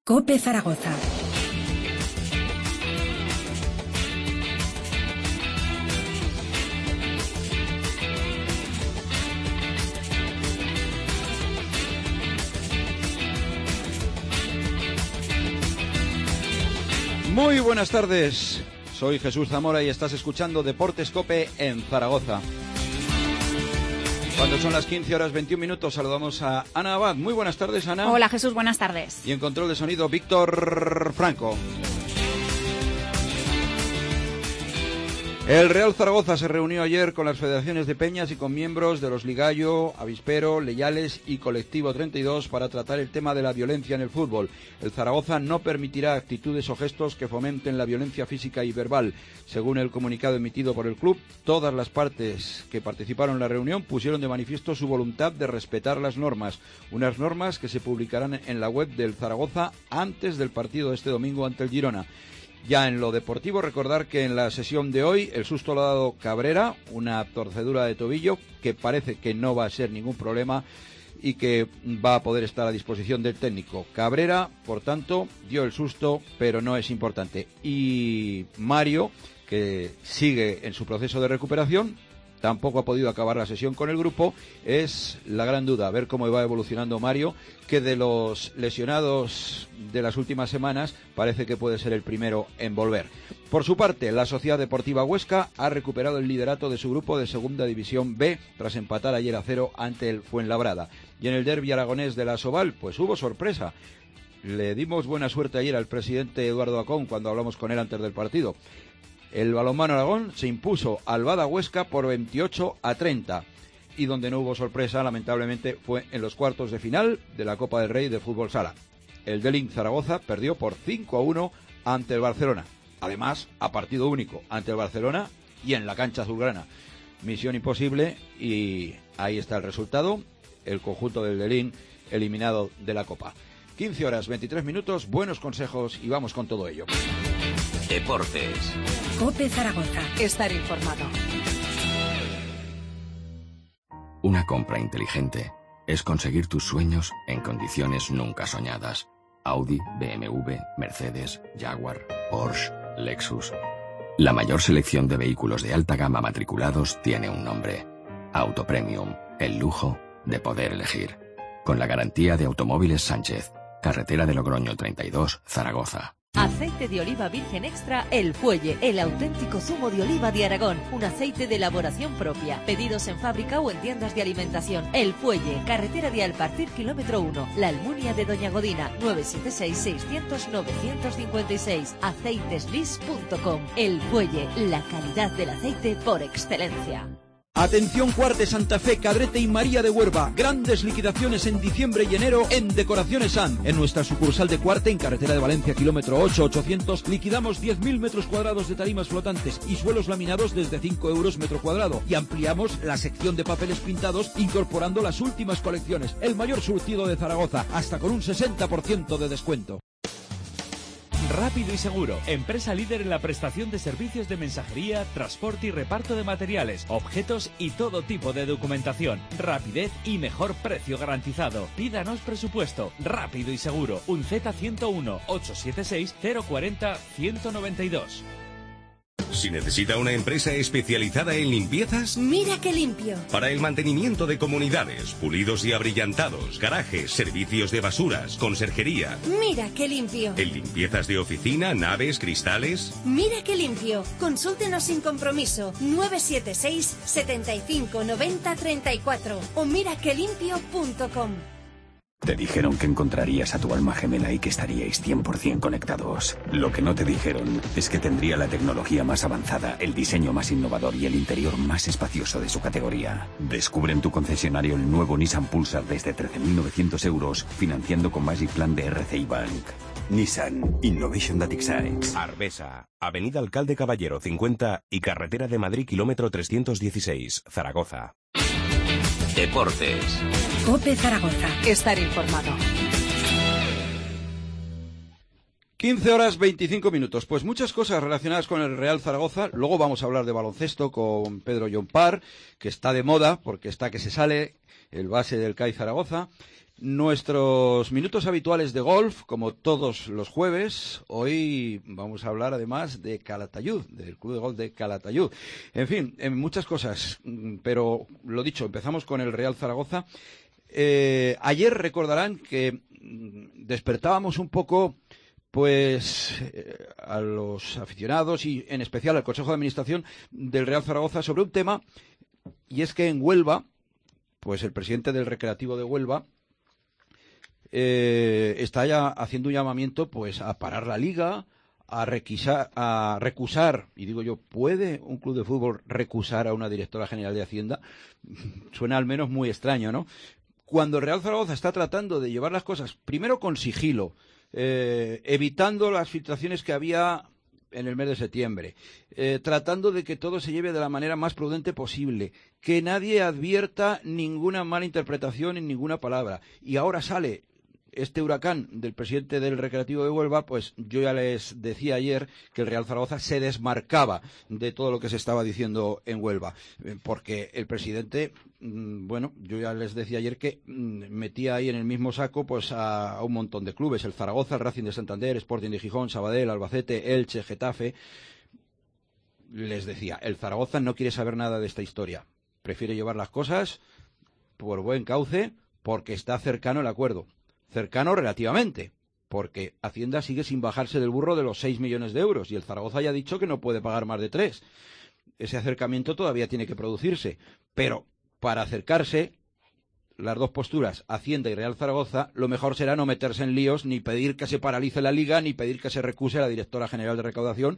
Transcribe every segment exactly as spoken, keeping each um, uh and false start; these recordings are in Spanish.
COPE Zaragoza. Muy buenas tardes, soy Jesús Zamora y estás escuchando Deportes COPE en Zaragoza. Cuando son las quince horas veintiún minutos, saludamos a Ana Abad. Muy buenas tardes, Ana. Hola, Jesús, buenas tardes. Y en control de sonido, Víctor Franco. El Real Zaragoza se reunió ayer con las federaciones de peñas y con miembros de los Ligallo, Avispero, Leyales y Colectivo treinta y dos para tratar el tema de la violencia en el fútbol. El Zaragoza no permitirá actitudes o gestos que fomenten la violencia física y verbal. Según el comunicado emitido por el club, todas las partes que participaron en la reunión pusieron de manifiesto su voluntad de respetar las normas. Unas normas que se publicarán en la web del Zaragoza antes del partido de este domingo ante el Girona. Ya en lo deportivo, recordar que en la sesión de hoy el susto lo ha dado Cabrera, una torcedura de tobillo que parece que no va a ser ningún problema y que va a poder estar a disposición del técnico. Cabrera, por tanto, dio el susto, pero no es importante. Y Mario, que sigue en su proceso de recuperación, tampoco ha podido acabar la sesión con el grupo. Es la gran duda, a ver cómo va evolucionando Mario, que de los lesionados de las últimas semanas parece que puede ser el primero en volver. Por su parte, la Sociedad Deportiva Huesca ha recuperado el liderato de su grupo de Segunda División B tras empatar ayer a cero ante el Fuenlabrada. Y en el derbi aragonés de la Asobal, pues hubo sorpresa. Le dimos buena suerte ayer al presidente Eduardo Acón cuando hablamos con él antes del partido. El balonmano Aragón se impuso al Bada Huesca por veintiocho a treinta y donde no hubo sorpresa, lamentablemente, fue en los cuartos de final de la Copa del Rey de Fútbol Sala. El Delin Zaragoza perdió por cinco a uno ante el Barcelona. Además, a partido único ante el Barcelona y en la cancha azulgrana. Misión imposible y ahí está el resultado. El conjunto del Delin eliminado de la Copa. quince horas veintitrés minutos, buenos consejos y vamos con todo ello. Deportes. COPE Zaragoza. Estar informado. Una compra inteligente es conseguir tus sueños en condiciones nunca soñadas. Audi, B M W, Mercedes, Jaguar, Porsche, Lexus. La mayor selección de vehículos de alta gama matriculados tiene un nombre. Auto Premium, el lujo de poder elegir. Con la garantía de Automóviles Sánchez. Carretera de Logroño treinta y dos, Zaragoza. Aceite de oliva virgen extra El Fuelle, el auténtico zumo de oliva de Aragón, un aceite de elaboración propia. Pedidos en fábrica o en tiendas de alimentación. El Fuelle, carretera de Alpartir, kilómetro uno, La Almunia de Doña Godina, nueve siete seis, seiscientos, novecientos cincuenta y seis, aceiteslis punto com. El Fuelle, la calidad del aceite por excelencia. Atención Cuarte, Santa Fe, Cadrete y María de Huerva. Grandes liquidaciones en diciembre y enero en Decoraciones San. En nuestra sucursal de Cuarte, en carretera de Valencia, kilómetro ocho, ochocientos, liquidamos diez mil metros cuadrados de tarimas flotantes y suelos laminados desde cinco euros metro cuadrado. Y ampliamos la sección de papeles pintados incorporando las últimas colecciones. El mayor surtido de Zaragoza, hasta con un sesenta por ciento de descuento. Rápido y Seguro, empresa líder en la prestación de servicios de mensajería, transporte y reparto de materiales, objetos y todo tipo de documentación. Rapidez y mejor precio garantizado. Pídanos presupuesto. Rápido y Seguro. Un Z ciento uno, ochocientos setenta y seis, cero cuarenta, ciento noventa y dos. Si necesita una empresa especializada en limpiezas, Mira que limpio. Para el mantenimiento de comunidades, pulidos y abrillantados, garajes, servicios de basuras, conserjería. Mira que limpio. En limpiezas de oficina, naves, cristales. Mira que limpio. Consúltenos sin compromiso. nueve siete seis, setenta y cinco, noventa, treinta y cuatro o mira que limpio punto com. Te dijeron que encontrarías a tu alma gemela y que estaríais cien por ciento conectados. Lo que no te dijeron es que tendría la tecnología más avanzada, el diseño más innovador y el interior más espacioso de su categoría. Descubre en tu concesionario el nuevo Nissan Pulsar desde trece mil novecientos euros, financiando con Magic Plan de R C I Bank. Nissan Innovation that excites. Arbesa, Avenida Alcalde Caballero cincuenta y Carretera de Madrid, kilómetro trescientos dieciséis, Zaragoza. Deportes. COPE Zaragoza. Estar informado. quince horas veinticinco minutos. Pues muchas cosas relacionadas con el Real Zaragoza. Luego vamos a hablar de baloncesto con Pedro Llompar, que está de moda porque está que se sale, el base del C A I Zaragoza. Nuestros minutos habituales de golf, como todos los jueves. Hoy vamos a hablar además de Calatayud, del Club de Golf de Calatayud. En fin, en muchas cosas, pero lo dicho, empezamos con el Real Zaragoza. Eh, ayer recordarán que despertábamos un poco pues eh, a los aficionados y en especial al Consejo de Administración del Real Zaragoza sobre un tema, y es que en Huelva, pues el presidente del Recreativo de Huelva eh, está ya haciendo un llamamiento pues a parar la liga, a requisar, a recusar, y digo yo, ¿puede un club de fútbol recusar a una directora general de Hacienda? Suena al menos muy extraño, ¿no? Cuando el Real Zaragoza está tratando de llevar las cosas primero con sigilo, eh, evitando las filtraciones que había en el mes de septiembre, eh, tratando de que todo se lleve de la manera más prudente posible, que nadie advierta ninguna mala interpretación en ninguna palabra, y ahora sale este huracán del presidente del Recreativo de Huelva, pues yo ya les decía ayer que el Real Zaragoza se desmarcaba de todo lo que se estaba diciendo en Huelva, porque el presidente, bueno, yo ya les decía ayer que metía ahí en el mismo saco pues a, a un montón de clubes, el Zaragoza, el Racing de Santander, Sporting de Gijón, Sabadell, Albacete, Elche, Getafe. Les decía, el Zaragoza no quiere saber nada de esta historia, prefiere llevar las cosas por buen cauce porque está cercano el acuerdo. Cercano relativamente, porque Hacienda sigue sin bajarse del burro de los seis millones de euros y el Zaragoza ya ha dicho que no puede pagar más de tres. Ese acercamiento todavía tiene que producirse, pero para acercarse, las dos posturas, Hacienda y Real Zaragoza, lo mejor será no meterse en líos, ni pedir que se paralice la liga, ni pedir que se recuse a la directora general de recaudación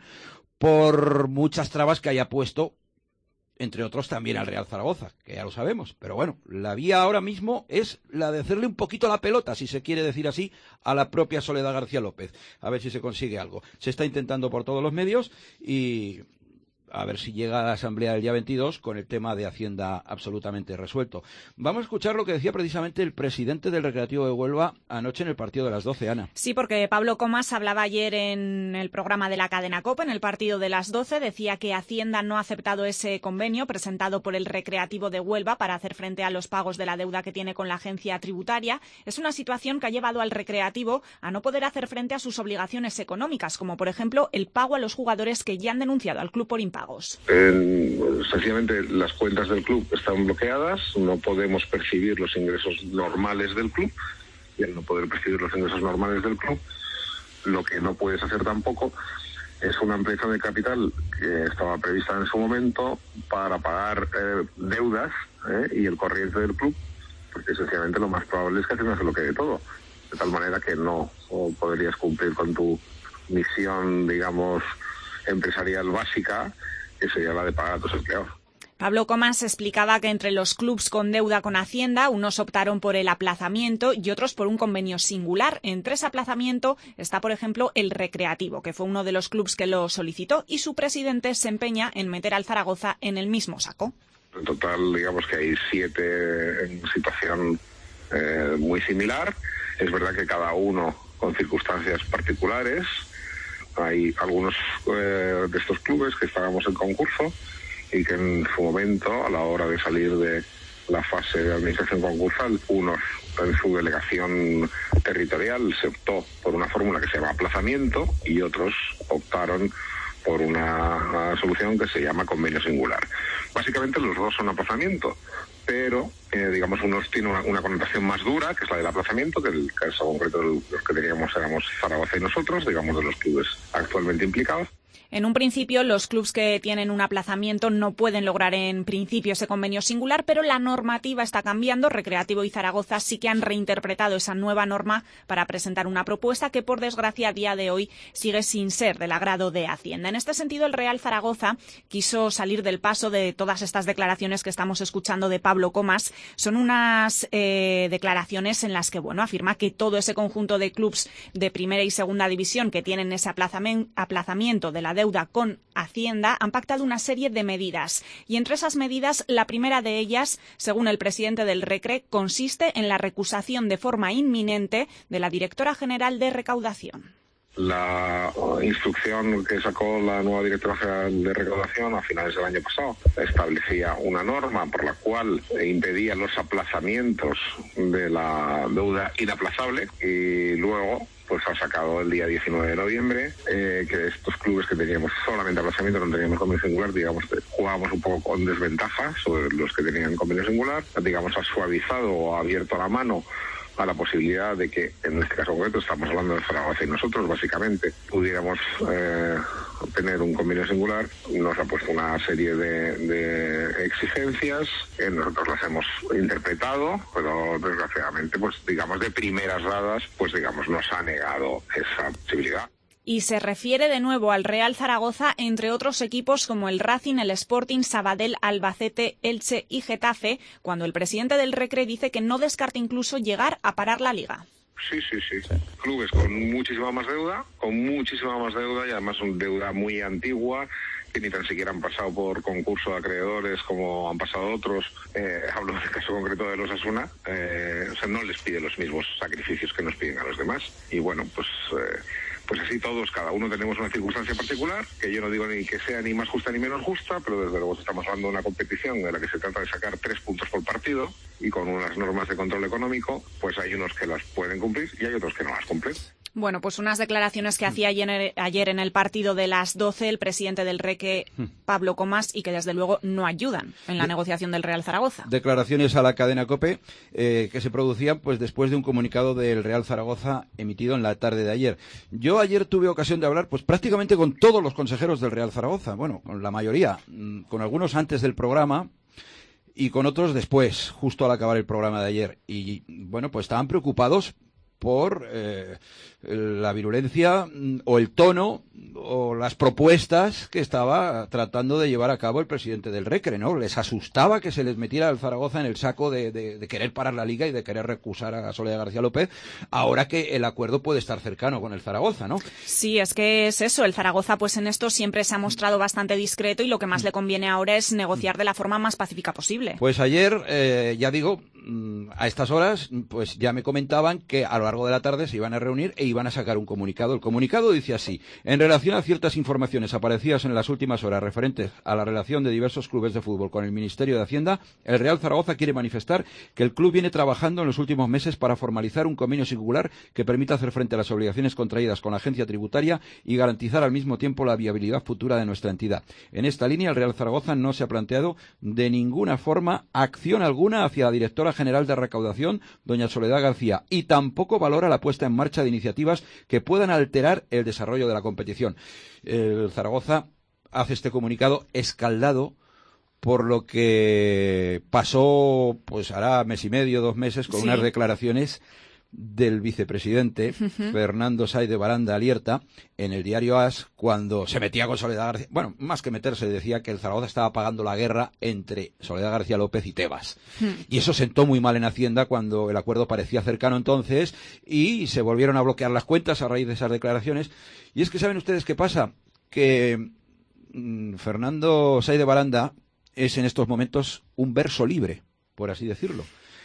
por muchas trabas que haya puesto, entre otros también al Real Zaragoza, que ya lo sabemos. Pero bueno, la vía ahora mismo es la de hacerle un poquito la pelota, si se quiere decir así, a la propia Soledad García López. A ver si se consigue algo. Se está intentando por todos los medios y a ver si llega a la asamblea del día veintidós con el tema de Hacienda absolutamente resuelto. Vamos a escuchar lo que decía precisamente el presidente del Recreativo de Huelva anoche en el partido de las doce, Ana. Sí, porque Pablo Comas hablaba ayer en el programa de la cadena COPE, en el partido de las doce, decía que Hacienda no ha aceptado ese convenio presentado por el Recreativo de Huelva para hacer frente a los pagos de la deuda que tiene con la agencia tributaria. Es una situación que ha llevado al Recreativo a no poder hacer frente a sus obligaciones económicas, como por ejemplo el pago a los jugadores que ya han denunciado al club por impagos. Eh, sencillamente las cuentas del club están bloqueadas, no podemos percibir los ingresos normales del club, y al no poder percibir los ingresos normales del club, lo que no puedes hacer tampoco es una ampliación de capital que estaba prevista en su momento para pagar eh, deudas eh, y el corriente del club, porque sencillamente lo más probable es que Hacienda se lo quede todo, de tal manera que no podrías cumplir con tu misión, digamos, empresarial básica, que sería la de pagar a tus empleados. Pablo Comas explicaba que entre los clubs con deuda con Hacienda, unos optaron por el aplazamiento y otros por un convenio singular. Entre ese aplazamiento está, por ejemplo, el Recreativo, que fue uno de los clubs que lo solicitó, y su presidente se empeña en meter al Zaragoza en el mismo saco. En total, digamos que hay siete en situación eh, muy similar. Es verdad que cada uno con circunstancias particulares. Hay algunos eh, de estos clubes que estábamos en concurso y que en su momento, a la hora de salir de la fase de administración concursal, unos en su delegación territorial se optó por una fórmula que se llama aplazamiento y otros optaron por una, una solución que se llama convenio singular. Básicamente los dos son aplazamiento, pero eh, digamos unos tienen una, una connotación más dura, que es la del aplazamiento, que el caso concreto de los que teníamos éramos Zaragoza y nosotros, digamos de los clubes actualmente implicados. En un principio, los clubs que tienen un aplazamiento no pueden lograr en principio ese convenio singular, pero la normativa está cambiando. Recreativo y Zaragoza sí que han reinterpretado esa nueva norma para presentar una propuesta que, por desgracia, a día de hoy sigue sin ser del agrado de Hacienda. En este sentido, el Real Zaragoza quiso salir del paso de todas estas declaraciones que estamos escuchando de Pablo Comas. Son unas eh, declaraciones en las que, bueno, afirma que todo ese conjunto de clubs de primera y segunda división que tienen ese aplazamiento de la deuda con Hacienda han pactado una serie de medidas. Y entre esas medidas, la primera de ellas, según el presidente del Recre, consiste en la recusación de forma inminente de la directora general de recaudación. La instrucción que sacó la nueva directora general de recaudación a finales del año pasado establecía una norma por la cual impedía los aplazamientos de la deuda inaplazable y luego pues ha sacado el día diecinueve de noviembre eh, que estos clubes que teníamos solamente aplazamiento, no teníamos convenio singular, digamos, jugábamos un poco con desventaja sobre los que tenían convenio singular, digamos, ha suavizado o ha abierto la mano a la posibilidad de que, en este caso concreto, estamos hablando de Zaragoza y nosotros, básicamente, pudiéramos eh, tener un convenio singular. Nos ha puesto una serie de, de exigencias, que nosotros las hemos interpretado, pero desgraciadamente, pues digamos, de primeras dadas, pues digamos, nos ha negado esa posibilidad. Y se refiere de nuevo al Real Zaragoza, entre otros equipos como el Racing, el Sporting, Sabadell, Albacete, Elche y Getafe, cuando el presidente del Recre dice que no descarta incluso llegar a parar la Liga. Sí, sí, sí, sí. Clubes con muchísima más deuda, con muchísima más deuda y además una deuda muy antigua, que ni tan siquiera han pasado por concurso de acreedores como han pasado otros. Eh, hablo del caso concreto de los Osasuna. Eh, o sea, no les pide los mismos sacrificios que nos piden a los demás. Y bueno, pues... Eh, Pues así todos, cada uno tenemos una circunstancia particular, que yo no digo ni que sea ni más justa ni menos justa, pero desde luego estamos hablando de una competición en la que se trata de sacar tres puntos por partido y con unas normas de control económico, pues hay unos que las pueden cumplir y hay otros que no las cumplen. Bueno, pues unas declaraciones que hacía ayer, ayer en el partido de las doce el presidente del Recre, Pablo Comas, y que desde luego no ayudan en la de negociación del Real Zaragoza. Declaraciones a la cadena COPE eh, que se producían pues después de un comunicado del Real Zaragoza emitido en la tarde de ayer. Yo ayer tuve ocasión de hablar pues prácticamente con todos los consejeros del Real Zaragoza, bueno, con la mayoría, con algunos antes del programa y con otros después, justo al acabar el programa de ayer. Y bueno, pues estaban preocupados por eh, la virulencia o el tono o las propuestas que estaba tratando de llevar a cabo el presidente del Recre, ¿no? Les asustaba que se les metiera al Zaragoza en el saco de, de, de querer parar la Liga y de querer recusar a Soledad García López, ahora que el acuerdo puede estar cercano con el Zaragoza, ¿no? Sí, es que es eso, el Zaragoza pues en esto siempre se ha mostrado bastante discreto y lo que más le conviene ahora es negociar de la forma más pacífica posible. Pues ayer, eh, ya digo, a estas horas, pues ya me comentaban que a lo largo de la tarde se iban a reunir e iban a sacar un comunicado. El comunicado dice así: en relación a ciertas informaciones aparecidas en las últimas horas referentes a la relación de diversos clubes de fútbol con el Ministerio de Hacienda, el Real Zaragoza quiere manifestar que el club viene trabajando en los últimos meses para formalizar un convenio singular que permita hacer frente a las obligaciones contraídas con la agencia tributaria y garantizar al mismo tiempo la viabilidad futura de nuestra entidad. En esta línea, el Real Zaragoza no se ha planteado de ninguna forma acción alguna hacia la directora general de recaudación, doña Soledad García, y tampoco valora la puesta en marcha de iniciativas que puedan alterar el desarrollo de la competición. El Zaragoza hace este comunicado escaldado por lo que pasó, pues hará mes y medio, dos meses, con sí. unas declaraciones del vicepresidente uh-huh. Fernando Sáiz de Baranda Alierta en el diario AS, cuando se metía con Soledad García. Bueno, más que meterse, decía que el Zaragoza estaba pagando la guerra entre Soledad García López y Tebas. Uh-huh. Y eso sentó muy mal en Hacienda cuando el acuerdo parecía cercano entonces y se volvieron a bloquear las cuentas a raíz de esas declaraciones. Y es que, ¿saben ustedes qué pasa? Que mmm, Fernando Sáiz de Baranda es en estos momentos un verso libre, por así decirlo.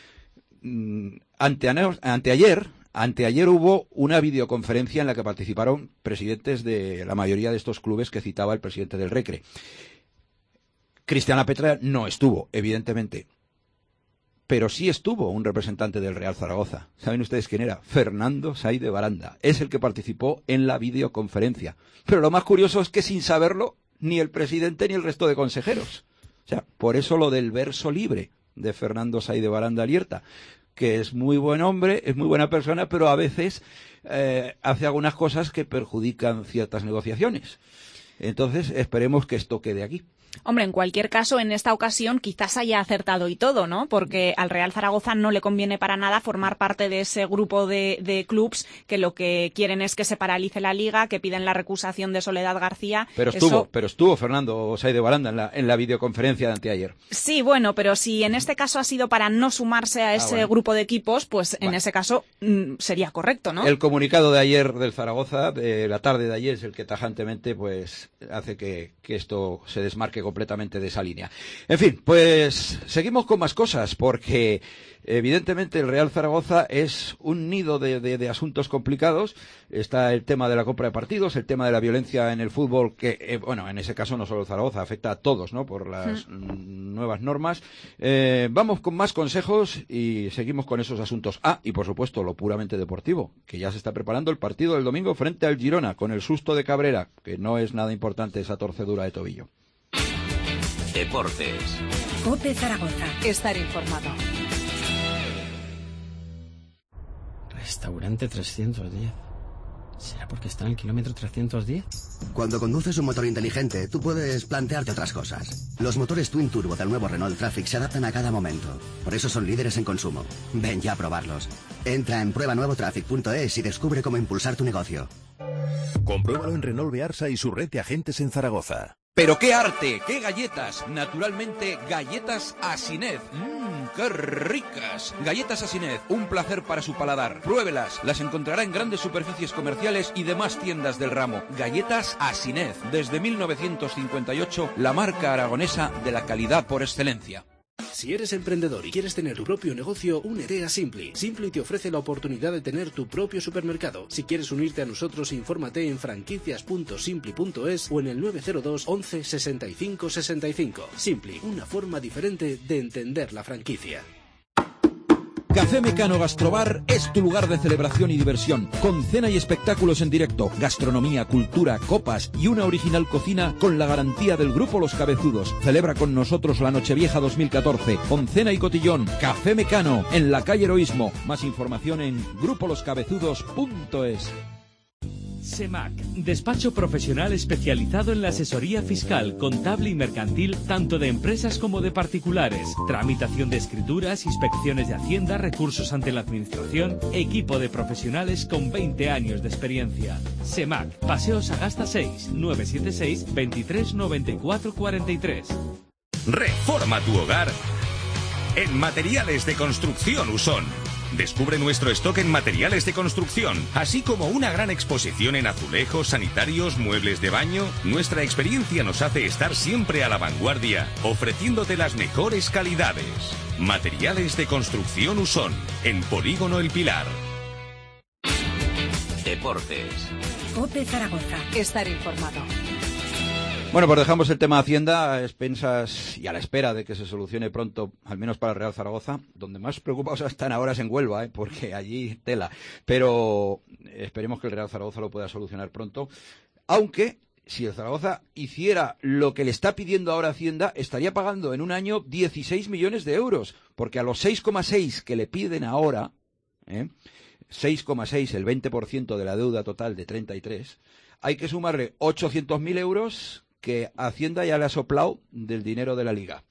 Ante, anteayer, anteayer hubo una videoconferencia en la que participaron presidentes de la mayoría de estos clubes que citaba el presidente del Recre. Cristiana Petra no estuvo, evidentemente, pero sí estuvo un representante del Real Zaragoza. ¿Saben ustedes quién era? Fernando Sáiz de Baranda. Es el que participó en la videoconferencia. Pero lo más curioso es que sin saberlo, ni el presidente ni el resto de consejeros. O sea, por eso lo del verso libre de Fernando Sáiz de Baranda Alierta, que es muy buen hombre, es muy buena persona, pero a veces eh, hace algunas cosas que perjudican ciertas negociaciones. Entonces, esperemos que esto quede aquí. Hombre, en cualquier caso, en esta ocasión quizás haya acertado y todo, ¿no? Porque al Real Zaragoza no le conviene para nada formar parte de ese grupo de, de clubs que lo que quieren es que se paralice la Liga, que piden la recusación de Soledad García. Pero estuvo, Eso... pero estuvo Fernando Sáiz de Baranda en la, en la videoconferencia de anteayer. Sí, bueno, pero si en este caso ha sido para no sumarse a ese ah, bueno. grupo de equipos, pues en bueno. ese caso mmm, sería correcto, ¿no? El comunicado de ayer del Zaragoza, de la tarde de ayer, es el que tajantemente pues hace que, que esto se desmarque saque completamente de esa línea. En fin, pues seguimos con más cosas, porque evidentemente el Real Zaragoza es un nido de, de, de asuntos complicados. Está el tema de la compra de partidos, el tema de la violencia en el fútbol, que, eh, bueno, en ese caso no solo Zaragoza, afecta a todos, ¿no?, por las mm. nuevas normas. Eh, vamos con más consejos y seguimos con esos asuntos. Ah, y por supuesto, lo puramente deportivo, que ya se está preparando el partido del domingo frente al Girona, con el susto de Cabrera, que no es nada importante esa torcedura de tobillo. Deportes. COPE Zaragoza. Estar informado. Restaurante trescientos diez. ¿Será porque está en el kilómetro trescientos diez? Cuando conduces un motor inteligente, tú puedes plantearte otras cosas. Los motores Twin Turbo del nuevo Renault Traffic se adaptan a cada momento. Por eso son líderes en consumo. Ven ya a probarlos. Entra en prueba nuevo traffic punto es y descubre cómo impulsar tu negocio. Compruébalo en Renault Bearsa y su red de agentes en Zaragoza. ¡Pero qué arte! ¡Qué galletas! Naturalmente, galletas Asinez. ¡Mmm, qué ricas! Galletas Asinez, un placer para su paladar. Pruébelas, las encontrará en grandes superficies comerciales y demás tiendas del ramo. Galletas Asinez, desde mil novecientos cincuenta y ocho, la marca aragonesa de la calidad por excelencia. Si eres emprendedor y quieres tener tu propio negocio, únete a Simply. Simply te ofrece la oportunidad de tener tu propio supermercado. Si quieres unirte a nosotros, infórmate en franquicias punto simply punto es o en el nueve cero dos once sesenta y cinco sesenta y cinco. Simply, una forma diferente de entender la franquicia. Café Mecano Gastrobar es tu lugar de celebración y diversión, con cena y espectáculos en directo, gastronomía, cultura, copas y una original cocina con la garantía del Grupo Los Cabezudos. Celebra con nosotros la Nochevieja dos mil catorce, con cena y cotillón. Café Mecano, en la calle Heroísmo. Más información en grupo los cabezudos punto es. SEMAC, despacho profesional especializado en la asesoría fiscal, contable y mercantil, tanto de empresas como de particulares. Tramitación de escrituras, inspecciones de Hacienda, recursos ante la Administración, equipo de profesionales con veinte años de experiencia. SEMAC, Paseo Sagasta seis, nueve siete seis, veintitrés noventa y cuatro cuarenta y tres. Reforma tu hogar en Materiales de Construcción Usón. Descubre nuestro stock en materiales de construcción, así como una gran exposición en azulejos, sanitarios, muebles de baño. Nuestra experiencia nos hace estar siempre a la vanguardia, ofreciéndote las mejores calidades. Materiales de Construcción Usón, en Polígono El Pilar. Deportes. COPE Zaragoza. Estar informado. Bueno, pues dejamos el tema Hacienda a expensas y a la espera de que se solucione pronto, al menos para el Real Zaragoza. Donde más preocupados están ahora es en Huelva, ¿eh? Porque allí tela. Pero esperemos que el Real Zaragoza lo pueda solucionar pronto. Aunque, si el Zaragoza hiciera lo que le está pidiendo ahora Hacienda, estaría pagando en un año dieciséis millones de euros. Porque a los seis coma seis que le piden ahora, ¿eh? seis coma seis, el veinte por ciento de la deuda total de treinta y tres, hay que sumarle ochocientos mil euros que Hacienda ya le ha soplado del dinero de la Liga.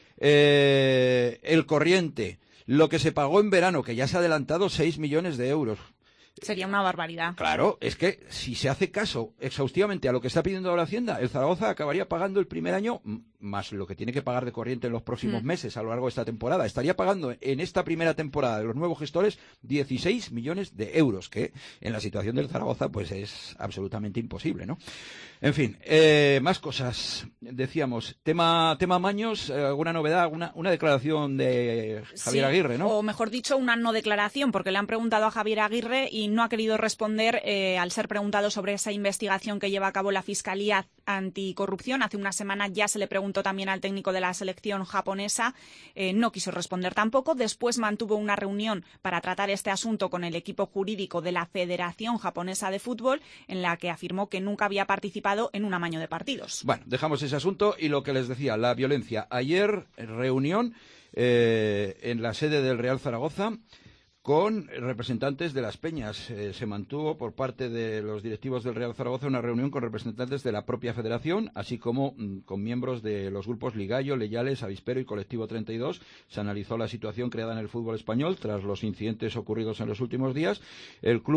Eh, el corriente, lo que se pagó en verano, que ya se ha adelantado seis millones de euros. Sería una barbaridad. Claro, es que si se hace caso exhaustivamente a lo que está pidiendo ahora Hacienda, el Zaragoza acabaría pagando el primer año más lo que tiene que pagar de corriente en los próximos mm. meses a lo largo de esta temporada. Estaría pagando en esta primera temporada de los nuevos gestores dieciséis millones de euros, que en la situación del Zaragoza pues es absolutamente imposible, ¿no? En fin, eh, más cosas. Decíamos, tema tema Maños, eh, alguna novedad, una, una declaración de Javier sí, Aguirre, ¿no? O mejor dicho, una no declaración, porque le han preguntado a Javier Aguirre y no ha querido responder eh, al ser preguntado sobre esa investigación que lleva a cabo la Fiscalía Anticorrupción. Hace una semana ya se le preguntó también al técnico de la selección japonesa, eh, no quiso responder tampoco. Después mantuvo una reunión para tratar este asunto con el equipo jurídico de la Federación Japonesa de Fútbol, en la que afirmó que nunca había participado en un amaño de partidos. Bueno, dejamos ese asunto y lo que les decía, la violencia. Ayer, reunión eh, en la sede del Real Zaragoza con representantes de las peñas. Eh, se mantuvo por parte de los directivos del Real Zaragoza una reunión con representantes de la propia federación, así como mm, con miembros de los grupos Ligallo, Leyales, Avispero y Colectivo treinta y dos. Se analizó la situación creada en el fútbol español tras los incidentes ocurridos en los últimos días. El club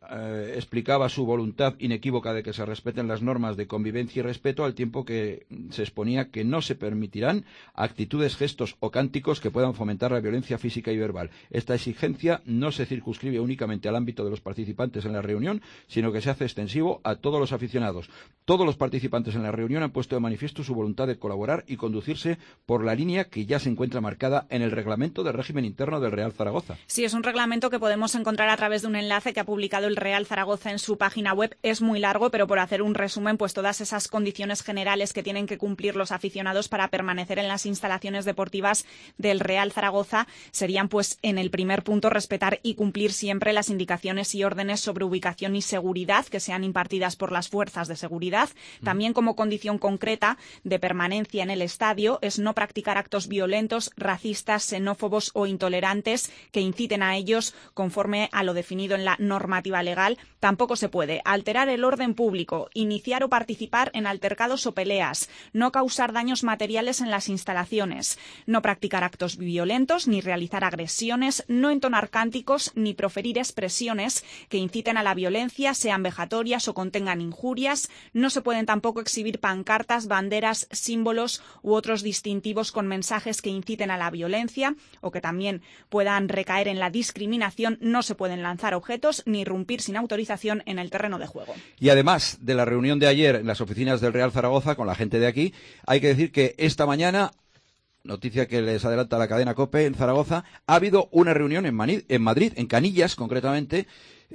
eh, explicaba su voluntad inequívoca de que se respeten las normas de convivencia y respeto, al tiempo que se exponía que no se permitirán actitudes, gestos o cánticos que puedan fomentar la violencia física y verbal. Esta exigencia no se circunscribe únicamente al ámbito de los participantes en la reunión, sino que se hace extensivo a todos los aficionados. Todos los participantes en la reunión han puesto de manifiesto su voluntad de colaborar y conducirse por la línea que ya se encuentra marcada en el reglamento del régimen interno del Real Zaragoza. Sí, es un reglamento que podemos encontrar a través de un enlace que ha publicado el Real Zaragoza en su página web. Es muy largo, pero por hacer un resumen, pues todas esas condiciones generales que tienen que cumplir los aficionados para permanecer en las instalaciones deportivas del Real Zaragoza serían, pues, en el primer punto, respetar y cumplir siempre las indicaciones y órdenes sobre ubicación y seguridad que sean impartidas por las fuerzas de seguridad. También, como condición concreta de permanencia en el estadio, es no practicar actos violentos, racistas, xenófobos o intolerantes que inciten a ellos conforme a lo definido en la normativa legal. Tampoco se puede alterar el orden público, iniciar o participar en altercados o peleas, no causar daños materiales en las instalaciones, no practicar actos violentos ni realizar agresiones, no entonar cánticos ni proferir expresiones que inciten a la violencia, sean vejatorias o contengan injurias. No se pueden tampoco exhibir pancartas, banderas, símbolos u otros distintivos con mensajes que inciten a la violencia o que también puedan recaer en la discriminación. No se pueden lanzar objetos ni irrumpir sin autorización en el terreno de juego. Y además de la reunión de ayer en las oficinas del Real Zaragoza con la gente de aquí, hay que decir que esta mañana, noticia que les adelanta la cadena COPE en Zaragoza, ha habido una reunión en, Mani- en Madrid, en Canillas concretamente,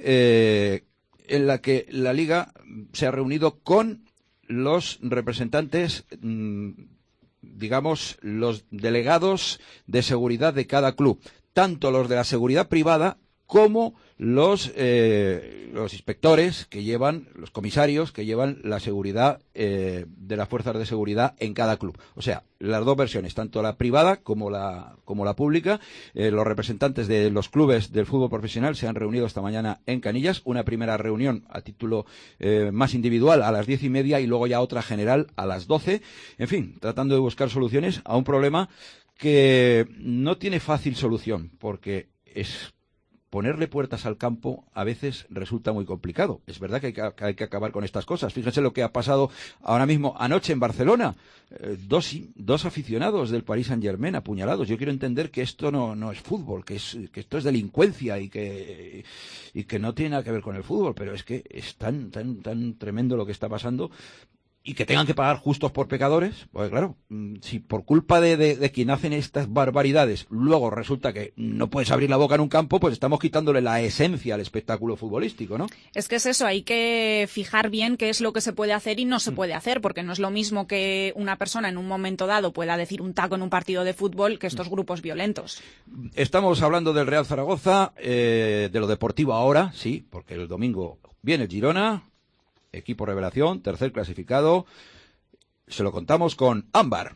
eh, en la que la Liga se ha reunido con los representantes, mmm, digamos, los delegados de seguridad de cada club, tanto los de la seguridad privada como los, eh, los inspectores que llevan, los comisarios que llevan la seguridad eh, de las fuerzas de seguridad en cada club. O sea, las dos versiones, tanto la privada como la, como la pública. Eh, los representantes de los clubes del fútbol profesional se han reunido esta mañana en Canillas, una primera reunión a título eh, más individual a las diez y media y luego ya otra general a las doce. En fin, tratando de buscar soluciones a un problema que no tiene fácil solución, porque es ponerle puertas al campo a veces resulta muy complicado. Es verdad que hay que, que, hay que acabar con estas cosas. Fíjense lo que ha pasado ahora mismo anoche en Barcelona. Eh, dos, dos aficionados del Paris Saint-Germain apuñalados. Yo quiero entender que esto no, no es fútbol, que, es, que esto es delincuencia y que, y que no tiene nada que ver con el fútbol, pero es que es tan, tan, tan tremendo lo que está pasando. Y que tengan que pagar justos por pecadores, pues claro, si por culpa de, de, de quien hacen estas barbaridades luego resulta que no puedes abrir la boca en un campo, pues estamos quitándole la esencia al espectáculo futbolístico, ¿no? Es que es eso, hay que fijar bien qué es lo que se puede hacer y no se puede hacer, porque no es lo mismo que una persona en un momento dado pueda decir un taco en un partido de fútbol que estos grupos violentos. Estamos hablando del Real Zaragoza, eh, de lo deportivo ahora, sí, porque el domingo viene el Girona, equipo revelación, tercer clasificado. Se lo contamos con Ámbar.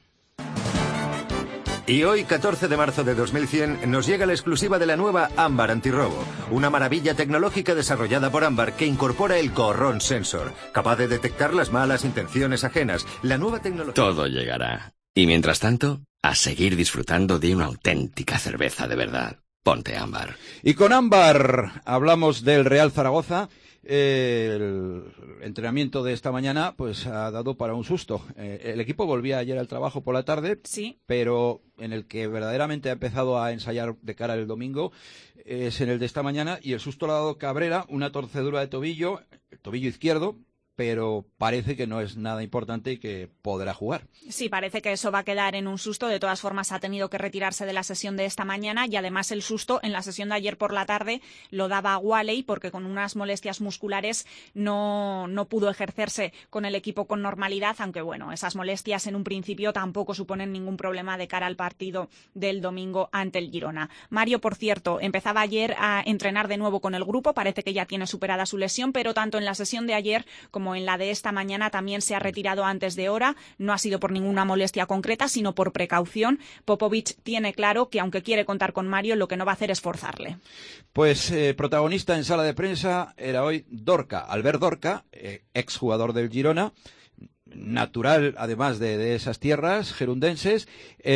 Y hoy, catorce de marzo de dos mil cien, nos llega la exclusiva de la nueva Ámbar Antirrobo, una maravilla tecnológica desarrollada por Ámbar que incorpora el Corrón Sensor, capaz de detectar las malas intenciones ajenas. La nueva tecnología... Todo llegará. Y mientras tanto, a seguir disfrutando de una auténtica cerveza de verdad. Ponte Ámbar. Y con Ámbar hablamos del Real Zaragoza. Eh, el entrenamiento de esta mañana pues ha dado para un susto. Eh, el equipo volvía ayer al trabajo por la tarde, sí, pero en el que verdaderamente ha empezado a ensayar de cara al domingo es en el de esta mañana, y el susto lo ha dado Cabrera, una torcedura de tobillo, el tobillo izquierdo, pero parece que no es nada importante y que podrá jugar. Sí, parece que eso va a quedar en un susto. De todas formas, ha tenido que retirarse de la sesión de esta mañana, y además el susto en la sesión de ayer por la tarde lo daba Walley, porque con unas molestias musculares no, no pudo ejercerse con el equipo con normalidad, aunque bueno, esas molestias en un principio tampoco suponen ningún problema de cara al partido del domingo ante el Girona. Mario, por cierto, empezaba ayer a entrenar de nuevo con el grupo, parece que ya tiene superada su lesión, pero tanto en la sesión de ayer como Como en la de esta mañana también se ha retirado antes de hora. No ha sido por ninguna molestia concreta, sino por precaución. Popovic tiene claro que aunque quiere contar con Mario, lo que no va a hacer es forzarle. Pues eh, protagonista en sala de prensa era hoy Dorca, Albert Dorca, eh, exjugador del Girona. natural, además de, de esas tierras gerundenses,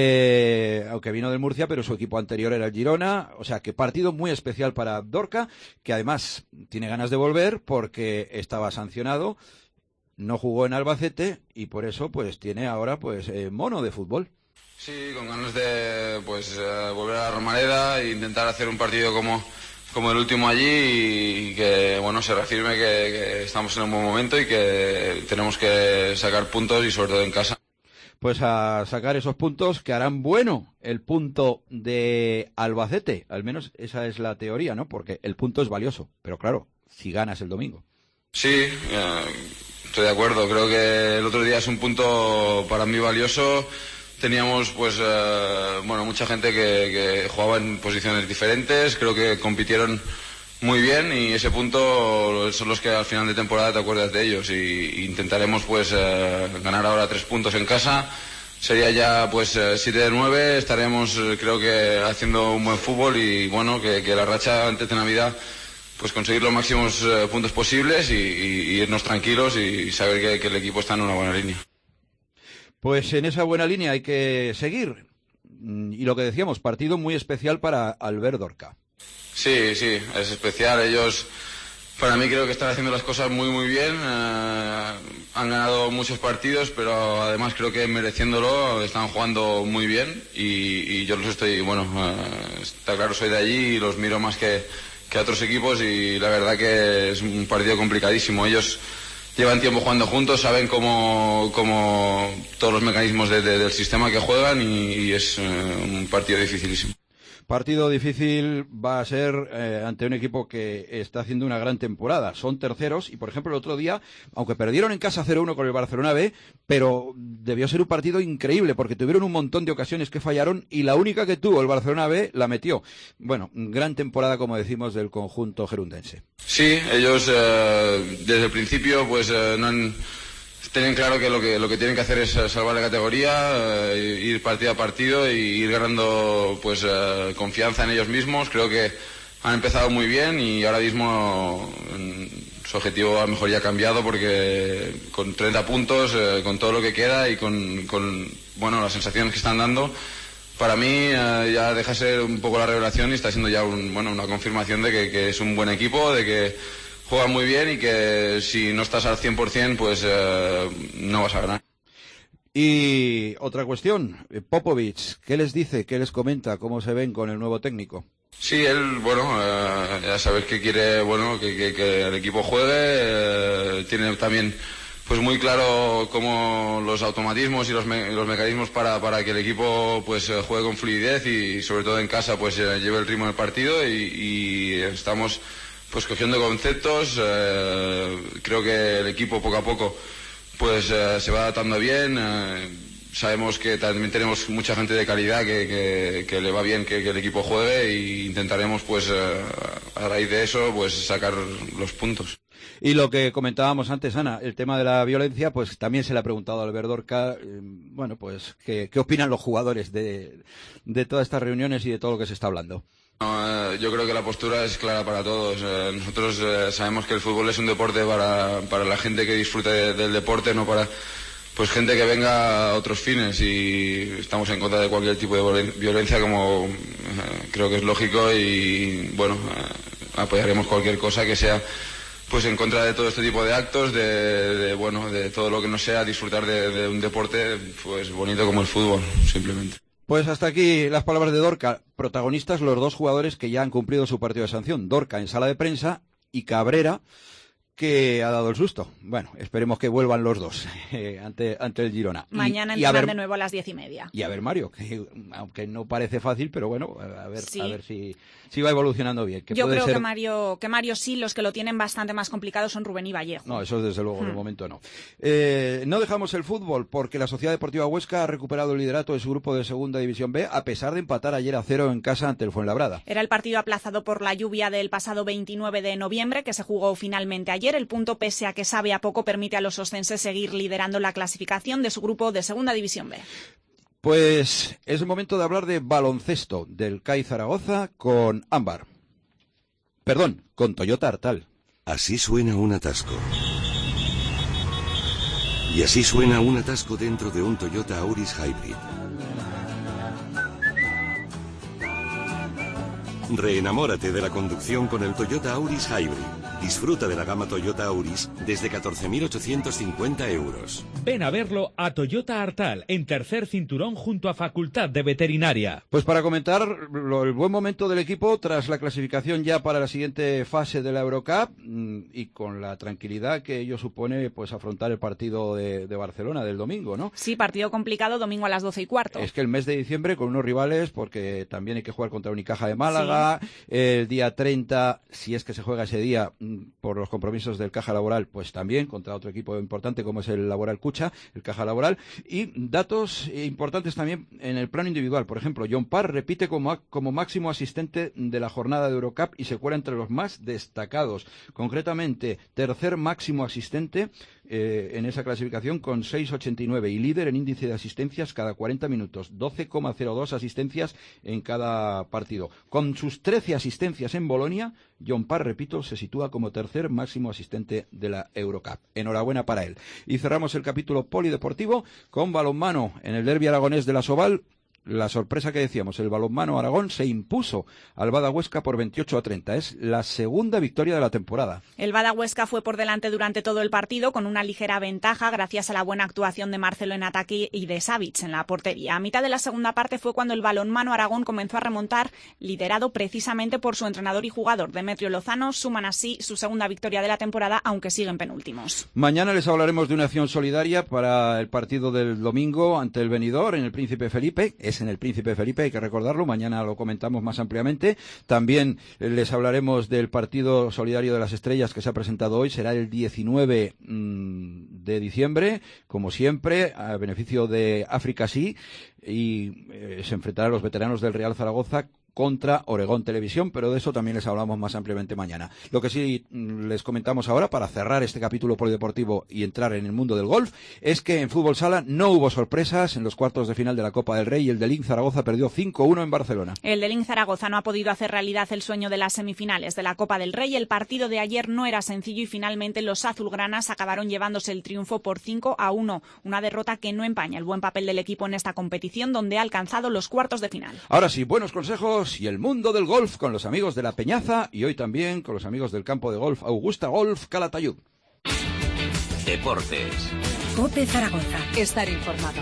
eh, aunque vino del Murcia, pero su equipo anterior era el Girona, o sea que partido muy especial para Dorca, que además tiene ganas de volver porque estaba sancionado, no jugó en Albacete y por eso pues tiene ahora pues eh, mono de fútbol. Sí, con ganas de pues eh, volver a la Romareda e intentar hacer un partido como, como el último allí y que bueno se reafirme que, que estamos en un buen momento y que tenemos que sacar puntos y sobre todo en casa. Pues a sacar esos puntos que harán bueno el punto de Albacete, al menos esa es la teoría, ¿no? Porque el punto es valioso, pero claro, si ganas el domingo. Sí, eh, estoy de acuerdo, creo que el otro día es un punto para mí valioso. Teníamos pues eh, bueno mucha gente que, que jugaba en posiciones diferentes, creo que compitieron muy bien y ese punto son los que al final de temporada te acuerdas de ellos y, y intentaremos pues eh, ganar ahora tres puntos en casa, sería ya pues eh, siete de nueve, estaremos eh, creo que haciendo un buen fútbol y bueno que, que la racha antes de Navidad pues conseguir los máximos eh, puntos posibles y, y, y irnos tranquilos y, y saber que, que el equipo está en una buena línea. Pues en esa buena línea hay que seguir. Y lo que decíamos, partido muy especial para Albert Dorca. Sí, sí, es especial. Ellos, para mí, creo que están haciendo las cosas muy, muy bien. Eh, han ganado muchos partidos, pero además creo que mereciéndolo, están jugando muy bien. Y, y yo los estoy, bueno, eh, está claro, soy de allí y los miro más que, que a otros equipos y la verdad que es un partido complicadísimo. Ellos llevan tiempo jugando juntos, saben cómo, cómo todos los mecanismos de, de, del sistema que juegan y, y es eh, un partido dificilísimo. Partido difícil va a ser eh, ante un equipo que está haciendo una gran temporada. Son terceros y, por ejemplo, el otro día, aunque perdieron en casa cero uno con el Barcelona B, pero debió ser un partido increíble porque tuvieron un montón de ocasiones que fallaron y la única que tuvo el Barcelona B la metió. Bueno, gran temporada, como decimos, del conjunto gerundense. Sí, ellos eh, desde el principio pues eh, no han... tienen claro que lo que lo que tienen que hacer es salvar la categoría, eh, ir partido a partido y ir ganando pues eh, confianza en ellos mismos. Creo que han empezado muy bien y ahora mismo eh, su objetivo a lo mejor ya ha cambiado porque con treinta puntos, eh, con todo lo que queda y con, con bueno las sensaciones que están dando, para mí eh, ya deja ser un poco la revelación y está siendo ya un, bueno una confirmación de que, que es un buen equipo, de que juega muy bien y que si no estás al cien por ciento pues eh, no vas a ganar. Y otra cuestión, Popovic, ¿qué les dice, qué les comenta, cómo se ven con el nuevo técnico? Sí, él, bueno, eh, ya sabes que quiere, bueno, que, que, que el equipo juegue, eh, tiene también pues muy claro cómo los automatismos y los, me, los mecanismos para, para que el equipo pues juegue con fluidez y sobre todo en casa pues eh, lleve el ritmo del partido y, y estamos pues cogiendo conceptos, eh, creo que el equipo poco a poco pues eh, se va adaptando bien, eh, sabemos que también tenemos mucha gente de calidad que, que, que le va bien que, que el equipo juegue e intentaremos pues eh, a raíz de eso pues sacar los puntos. Y lo que comentábamos antes, Ana, el tema de la violencia, pues también se le ha preguntado a Albert Dorca, eh, bueno, pues ¿qué, qué opinan los jugadores de, de todas estas reuniones y de todo lo que se está hablando? No, eh, yo creo que la postura es clara para todos. Eh, nosotros eh, sabemos que el fútbol es un deporte para, para la gente que disfrute de, del deporte, no para pues gente que venga a otros fines y estamos en contra de cualquier tipo de violencia como eh, creo que es lógico y bueno, eh, apoyaremos cualquier cosa que sea pues en contra de todo este tipo de actos, de, de bueno, de todo lo que no sea disfrutar de, de un deporte pues bonito como el fútbol, simplemente. Pues hasta aquí las palabras de Dorca. Protagonistas los dos jugadores que ya han cumplido su partido de sanción. Dorca en sala de prensa y Cabrera, que ha dado el susto. Bueno, esperemos que vuelvan los dos eh, ante, ante el Girona. Mañana y, y entrenan ver, de nuevo a las diez y media. Y a ver, Mario, que aunque no parece fácil, pero bueno, a ver, sí. a ver si, si va evolucionando bien. Que Yo puede creo ser... que Mario que Mario sí, los que lo tienen bastante más complicado son Rubén y Vallejo. No, eso desde luego, hmm. de momento no. Eh, no dejamos el fútbol porque la Sociedad Deportiva Huesca ha recuperado el liderato de su grupo de Segunda División B a pesar de empatar ayer a cero en casa ante el Fuenlabrada. Era el partido aplazado por la lluvia del pasado veintinueve de noviembre que se jugó finalmente ayer. El punto pese a que sabe a poco permite a los oscenses seguir liderando la clasificación de su grupo de Segunda División B. Pues es el momento de hablar de baloncesto del C A I Zaragoza con Ámbar. Perdón, con Toyota Artal. Así suena un atasco. Y así suena un atasco dentro de un Toyota Auris Hybrid. Reenamórate de la conducción con el Toyota Auris Hybrid. Disfruta de la gama Toyota Auris desde catorce mil ochocientos cincuenta euros. Ven a verlo a Toyota Artal, en tercer cinturón junto a Facultad de Veterinaria. Pues para comentar lo, el buen momento del equipo tras la clasificación ya para la siguiente fase de la Eurocup y con la tranquilidad que ello supone pues afrontar el partido de, de Barcelona del domingo, ¿no? Sí, partido complicado, domingo a las doce y cuarto. Es que el mes de diciembre con unos rivales, porque también hay que jugar contra Unicaja de Málaga, sí. El día treinta, si es que se juega ese día, por los compromisos del Caja Laboral, pues también contra otro equipo importante como es el Laboral Cucha, el Caja Laboral, y datos importantes también en el plano individual. Por ejemplo, John Parr repite como, como máximo asistente de la jornada de Eurocup y se cuela entre los más destacados. Concretamente, tercer máximo asistente eh, en esa clasificación con seis coma ochenta y nueve y líder en índice de asistencias cada cuarenta minutos, doce coma cero dos asistencias en cada partido. Con sus trece asistencias en Bolonia, John Parr, repito, se sitúa como tercer máximo asistente de la Eurocup. Enhorabuena para él. Y cerramos el capítulo polideportivo con balonmano en el derbi aragonés de la Soval. La sorpresa que decíamos, el balonmano Aragón se impuso al Bada Huesca por veintiocho a treinta. Es la segunda victoria de la temporada. El Bada Huesca fue por delante durante todo el partido con una ligera ventaja gracias a la buena actuación de Marcelo en ataque y de Savic en la portería. A mitad de la segunda parte fue cuando el balonmano Aragón comenzó a remontar, liderado precisamente por su entrenador y jugador Demetrio Lozano. Suman así su segunda victoria de la temporada, aunque siguen penúltimos. Mañana les hablaremos de una acción solidaria para el partido del domingo ante el Benidorm en el Príncipe Felipe. Es en el Príncipe Felipe, hay que recordarlo, mañana lo comentamos más ampliamente. También les hablaremos del partido solidario de las estrellas que se ha presentado hoy, será el diecinueve mmm, de diciembre, como siempre, a beneficio de África Sí, y eh, se enfrentará a los veteranos del Real Zaragoza contra Oregón Televisión, pero de eso también les hablamos más ampliamente mañana. Lo que sí les comentamos ahora, para cerrar este capítulo polideportivo y entrar en el mundo del golf, es que en fútbol sala no hubo sorpresas en los cuartos de final de la Copa del Rey y el Delín Zaragoza perdió cinco uno en Barcelona. El Delín Zaragoza no ha podido hacer realidad el sueño de las semifinales de la Copa del Rey. El partido de ayer no era sencillo y finalmente los azulgranas acabaron llevándose el triunfo por cinco a uno, una derrota que no empaña el buen papel del equipo en esta competición donde ha alcanzado los cuartos de final. Ahora sí, buenos consejos y el mundo del golf con los amigos de La Peñaza y hoy también con los amigos del campo de golf Augusta Golf Calatayud. Deportes. COPE Zaragoza. Estar informado.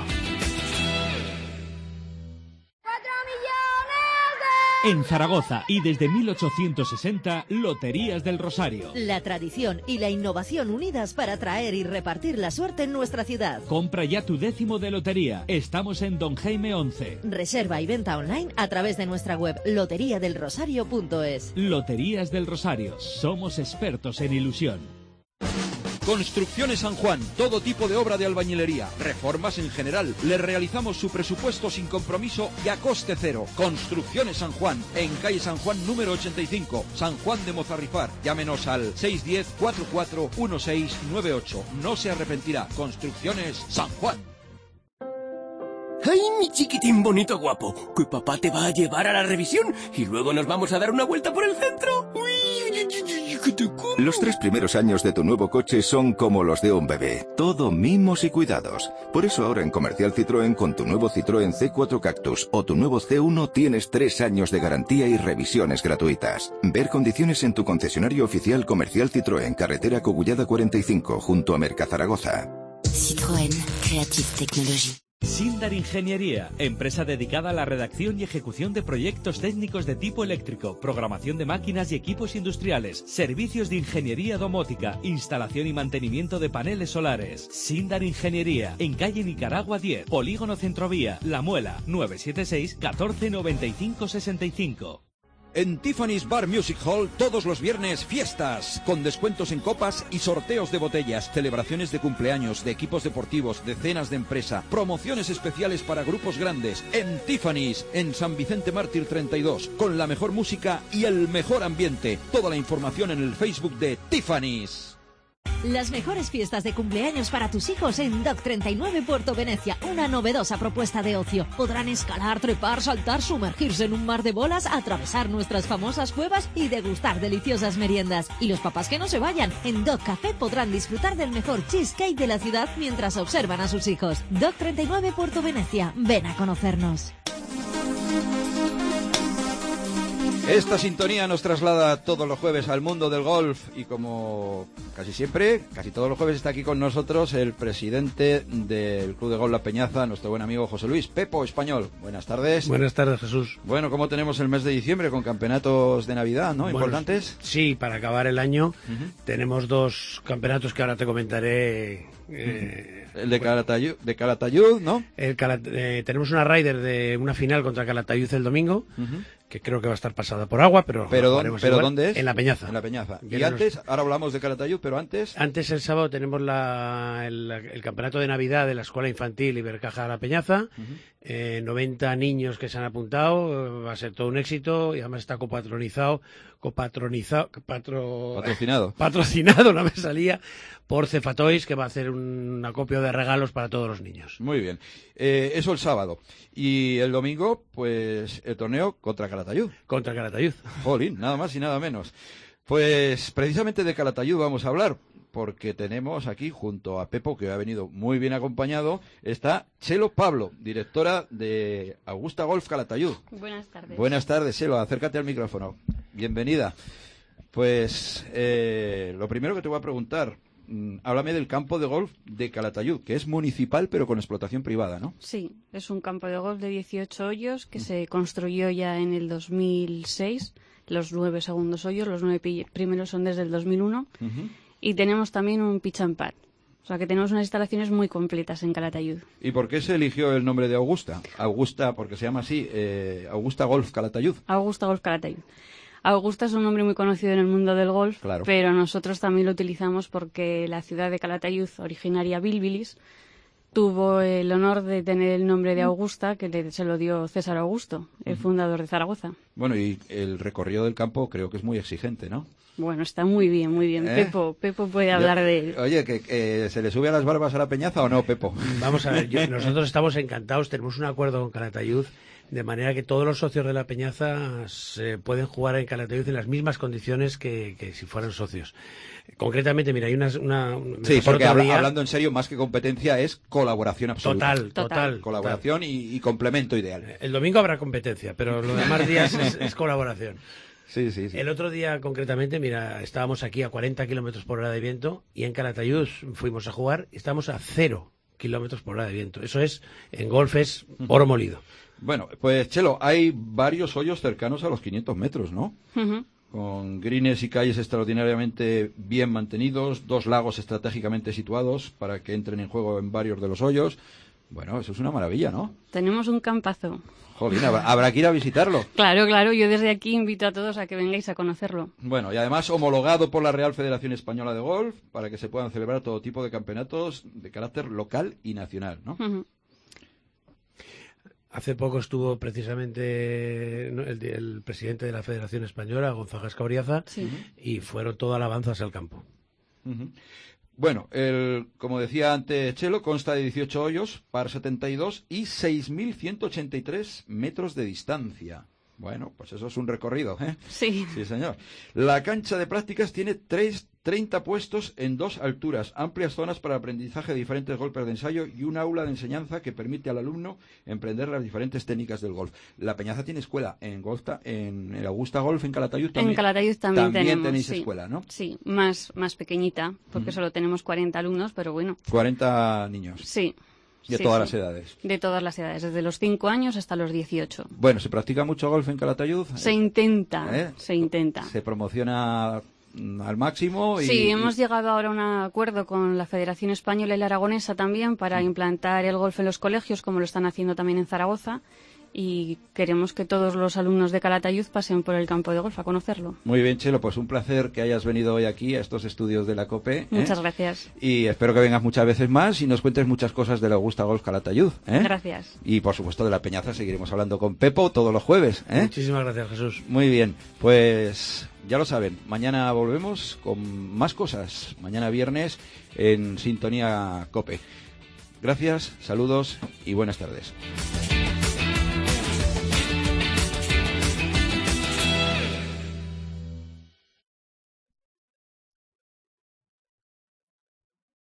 En Zaragoza y desde mil ochocientos sesenta, Loterías del Rosario. La tradición y la innovación unidas para traer y repartir la suerte en nuestra ciudad. Compra ya tu décimo de lotería. Estamos en Don Jaime once. Reserva y venta online a través de nuestra web lotería del rosario punto es. Loterías del Rosario. Somos expertos en ilusión. Construcciones San Juan, todo tipo de obra de albañilería, reformas en general. Le realizamos su presupuesto sin compromiso y a coste cero. Construcciones San Juan, en calle San Juan número ochenta y cinco, San Juan de Mozarrifar. Llámenos al seis uno cero, cuatro cuatro uno seis nueve ocho. No se arrepentirá. Construcciones San Juan. ¡Ay, mi chiquitín bonito guapo! Que papá te va a llevar a la revisión y luego nos vamos a dar una vuelta por el centro. ¡Uy! Los tres primeros años de tu nuevo coche son como los de un bebé, todo mimos y cuidados. Por eso ahora en Comercial Citroën con tu nuevo Citroën C cuatro Cactus o tu nuevo C uno tienes tres años de garantía y revisiones gratuitas. Ver condiciones en tu concesionario oficial Comercial Citroën, carretera Cogullada cuarenta y cinco, junto a Mercazaragoza. Citroën Creative Technology. Sindar Ingeniería, empresa dedicada a la redacción y ejecución de proyectos técnicos de tipo eléctrico, programación de máquinas y equipos industriales, servicios de ingeniería domótica, instalación y mantenimiento de paneles solares. Sindar Ingeniería, en calle Nicaragua diez, Polígono Centrovía, La Muela, nueve siete seis, catorce noventa y cinco sesenta y cinco. En Tiffany's Bar Music Hall todos los viernes fiestas, con descuentos en copas y sorteos de botellas, celebraciones de cumpleaños, de equipos deportivos, de cenas de empresa, promociones especiales para grupos grandes. En Tiffany's, en San Vicente Mártir treinta y dos, con la mejor música y el mejor ambiente. Toda la información en el Facebook de Tiffany's. Las mejores fiestas de cumpleaños para tus hijos en Dock treinta y nueve Puerto Venecia. Una novedosa propuesta de ocio. Podrán escalar, trepar, saltar, sumergirse en un mar de bolas, atravesar nuestras famosas cuevas y degustar deliciosas meriendas. Y los papás que no se vayan, en Dock Café podrán disfrutar del mejor cheesecake de la ciudad mientras observan a sus hijos. Dock treinta y nueve Puerto Venecia. Ven a conocernos. Esta sintonía nos traslada todos los jueves al mundo del golf y como casi siempre, casi todos los jueves está aquí con nosotros el presidente del Club de Golf La Peñaza, nuestro buen amigo José Luis Pepo Español. Buenas tardes. Buenas tardes, Jesús. Bueno, ¿cómo tenemos el mes de diciembre con campeonatos de Navidad, no? Bueno, ¿Importantes? Sí, para acabar el año uh-huh. tenemos dos campeonatos que ahora te comentaré. Eh, el de Calatayud, de Calatayud, ¿no? El Calat eh, tenemos una Ryder de una final contra Calatayud el domingo. Uh-huh. Que creo que va a estar pasada por agua, pero... ¿Pero, pero ¿dónde es? En La Peñaza. En La Peñaza. Y antes, ahora hablamos de Calatayud, pero antes... Antes, el sábado, tenemos la, el, el campeonato de Navidad de la Escuela Infantil Ibercaja La Peñaza. Uh-huh. eh, noventa niños que se han apuntado, va a ser todo un éxito y además está copatronizado, copatronizado, patro, patrocinado. Patrocinado, no me salía, por Cefatois, que va a hacer un acopio de regalos para todos los niños. Muy bien. Eh, eso el sábado. Y el domingo, pues, el torneo contra Calatayud. Contra Calatayud. Jolín, nada más y nada menos. Pues, precisamente de Calatayud vamos a hablar, porque tenemos aquí, junto a Pepo, que ha venido muy bien acompañado, está Chelo Pablo, directora de Augusta Golf Calatayud. Buenas tardes. Buenas tardes, Chelo, acércate al micrófono. Bienvenida. Pues, eh, lo primero que te voy a preguntar, mm, háblame del campo de golf de Calatayud, que es municipal pero con explotación privada, ¿no? Sí, es un campo de golf de dieciocho hoyos que mm. se construyó ya en el dos mil seis, los nueve segundos hoyos, los nueve primeros son desde el dos mil uno, uh-huh. y tenemos también un pitch and pad. O sea que tenemos unas instalaciones muy completas en Calatayud. ¿Y por qué se eligió el nombre de Augusta? Augusta, porque se llama así, eh, Augusta Golf Calatayud. Augusta Golf Calatayud. Augusta es un nombre muy conocido en el mundo del golf, claro. pero nosotros también lo utilizamos porque la ciudad de Calatayud, originaria Bilbilis, tuvo el honor de tener el nombre de Augusta, que le, se lo dio César Augusto, el uh-huh. fundador de Zaragoza. Bueno, y el recorrido del campo creo que es muy exigente, ¿no? Bueno, está muy bien, muy bien. ¿Eh? Pepo, Pepo puede hablar yo, de él. Oye, ¿que, que ¿se le sube a las barbas a la Peñaza o no, Pepo? Vamos a ver, yo, nosotros estamos encantados, tenemos un acuerdo con Calatayud, de manera que todos los socios de la Peñaza se pueden jugar en Calatayud en las mismas condiciones que, que si fueran socios. Concretamente, mira, hay una... una sí, porque habla, día... hablando en serio, más que competencia, es colaboración absoluta. Total, total. Colaboración total. Y, y complemento ideal. El domingo habrá competencia, pero los demás días es, es colaboración. Sí, sí, sí. El otro día, concretamente, mira, estábamos aquí a cuarenta kilómetros por hora de viento y en Calatayud fuimos a jugar y estamos a cero kilómetros por hora de viento. Eso es, en golf es oro molido. Bueno, pues Chelo, hay varios hoyos cercanos a los quinientos metros, ¿no? Uh-huh. Con greens y calles extraordinariamente bien mantenidos, dos lagos estratégicamente situados para que entren en juego en varios de los hoyos. Bueno, eso es una maravilla, ¿no? Tenemos un campazo. Jolín, habrá, habrá que ir a visitarlo. Claro, claro, yo desde aquí invito a todos a que vengáis a conocerlo. Bueno, y además homologado por la Real Federación Española de Golf para que se puedan celebrar todo tipo de campeonatos de carácter local y nacional, ¿no? Uh-huh. Hace poco estuvo precisamente el, el presidente de la Federación Española, Gonzalo Escauriaza, sí. y fueron todas alabanzas al campo. Uh-huh. Bueno, el, como decía antes Chelo, consta de dieciocho hoyos, par setenta y dos y seis mil ciento ochenta y tres metros de distancia. Bueno, pues eso es un recorrido, ¿eh? Sí. Sí, señor. La cancha de prácticas tiene tres, treinta puestos en dos alturas, amplias zonas para aprendizaje de diferentes golpes de ensayo y un aula de enseñanza que permite al alumno emprender las diferentes técnicas del golf. La Peñaza tiene escuela en Golf, en el Augusta Golf, en Calatayud también. En Calatayud también, también tenemos, tenéis sí. escuela, ¿no? Sí, más, más pequeñita, porque uh-huh. solo tenemos cuarenta alumnos, pero bueno. cuarenta niños. Sí. De sí, todas sí. las edades. De todas las edades, desde los cinco años hasta los dieciocho. Bueno, ¿se practica mucho golf en Calatayud? Se intenta, ¿Eh? se intenta. Se promociona al máximo. Y, sí, hemos y... llegado ahora a un acuerdo con la Federación Española y la Aragonesa también para sí. implantar el golf en los colegios, como lo están haciendo también en Zaragoza. Y queremos que todos los alumnos de Calatayud pasen por el campo de golf a conocerlo. Muy bien, Chelo, pues un placer que hayas venido hoy aquí a estos estudios de la COPE. ¿eh? Muchas gracias. Y espero que vengas muchas veces más y nos cuentes muchas cosas de la Augusta Golf Calatayud. ¿eh? Gracias. Y por supuesto de la Peñaza seguiremos hablando con Pepo todos los jueves. ¿eh? Muchísimas gracias, Jesús. Muy bien, pues ya lo saben, mañana volvemos con más cosas. Mañana viernes en Sintonía COPE. Gracias, saludos y buenas tardes.